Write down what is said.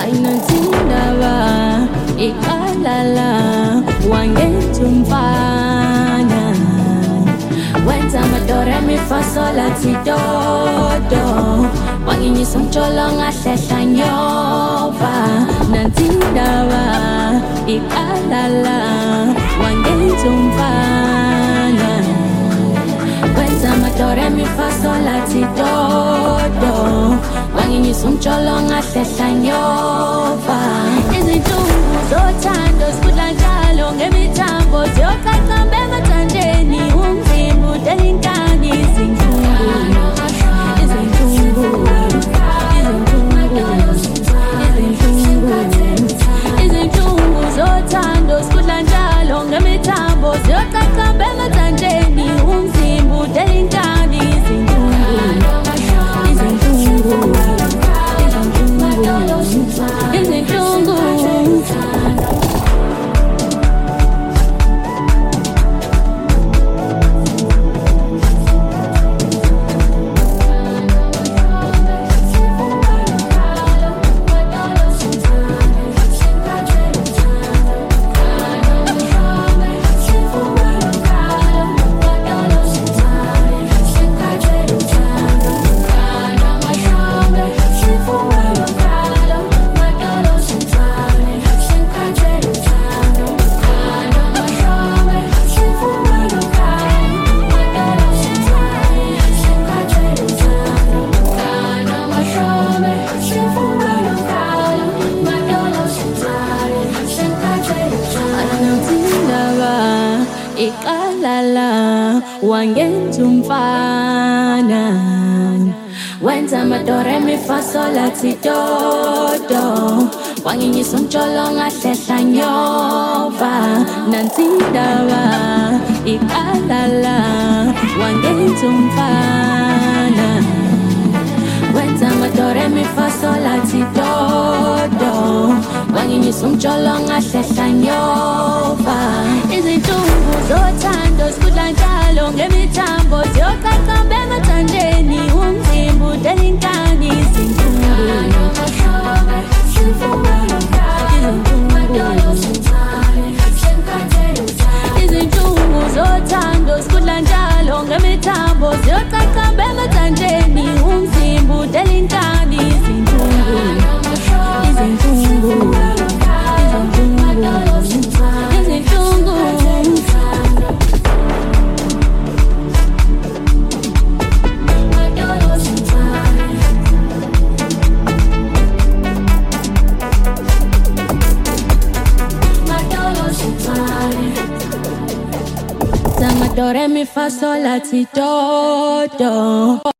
ayinantindaba iqalala wangenza umfana wenza amadore mifasola tidodo wanginyisa umtsholo ngahlehla nyova nantindaba iqalala wangenza umfana wenza amadore mifasola tidodo wanginyisa umtsholo ngahlehla nyova izinhlungu zothando sikudla njalo ngemithambo ziyokaqamba emathandeni umzimba udela inkani izinhlungu zothando sikudla njalo ngemithambo ziyokaqamba emathandeni umzimba udela inkani wangenza umfana wenza amadore mifasola tidodo wanginyisa umtsholo ngahlehla nyova nantindaba iqalala wangenza umfana wenza amadore mifasola tidodo wanginyisa umtsholo ngahlehla nyova izinhlungu zothando sikudla njalo ngemithambo ziyokaqamba emathandeni umzimba udela inkani izinhlungu zothando sikudla njalo ngemithambo ziyokaqamba emathandeni umzimba udela inkani Do re mi fa sol la ti do.